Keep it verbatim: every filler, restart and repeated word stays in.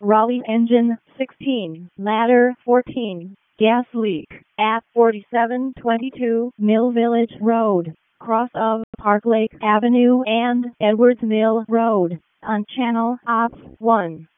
Raleigh engine sixteen, ladder fourteen, gas leak at forty-seven twenty-two Mill Village Road, cross of Park Lake Avenue and Edwards Mill Road, on channel op one.